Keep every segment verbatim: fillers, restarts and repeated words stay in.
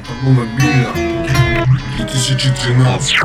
номер миля две тысячи тринадцать.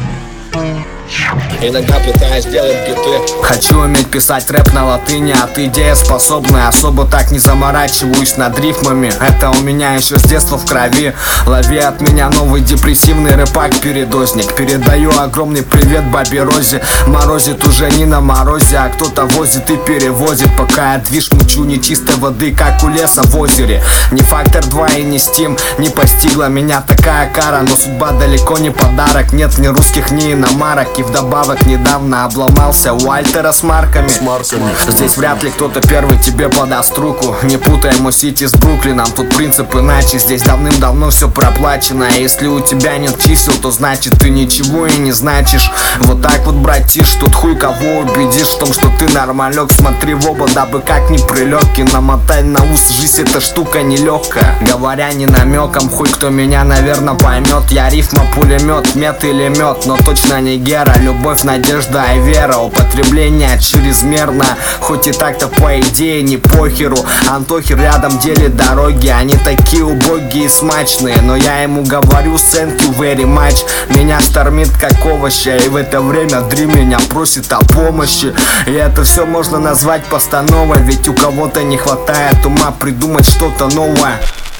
Иногда пытаюсь делать биты. Хочу уметь писать рэп на латыни, от идея способная. Особо так не заморачиваюсь над рифмами. Это у меня еще с детства в крови. Лови от меня новый депрессивный рэпак-передозник. Передаю огромный привет бабе Розе. Морозит уже не на морозе, а кто-то возит и перевозит. Пока я движ мучу нечистой воды, как у леса в озере. Не фактор два и не стим, не постигла меня такая кара. Но судьба далеко не подарок. Нет ни русских, ни иномарок. И вдобавок недавно обломался у Альтера с марками. С марками. Здесь вряд ли кто-то первый тебе подаст руку. Не путай Мо-Сити с Бруклином, тут принцип иначе. Здесь давным-давно все проплачено. А если у тебя нет чисел, то значит ты ничего и не значишь. Вот так вот, братиш, тут хуй кого убедишь в том, что ты нормалек. Смотри в оба, дабы как ни прилег. И намотай на ус, жизнь эта штука нелегкая. Говоря не намеком, хуй кто меня, наверное, поймет. Я рифма, пулемет, мет или мед, но точно не гера. Любовь, надежда и вера, употребление чрезмерно. Хоть и так-то по идее не похеру. Антохи рядом делит дороги, они такие убогие и смачные. Но я ему говорю thank you very much. Меня штормит как овоща, и в это время Дри меня просит о помощи. И это все можно назвать постановой, ведь у кого-то не хватает ума придумать что-то новое.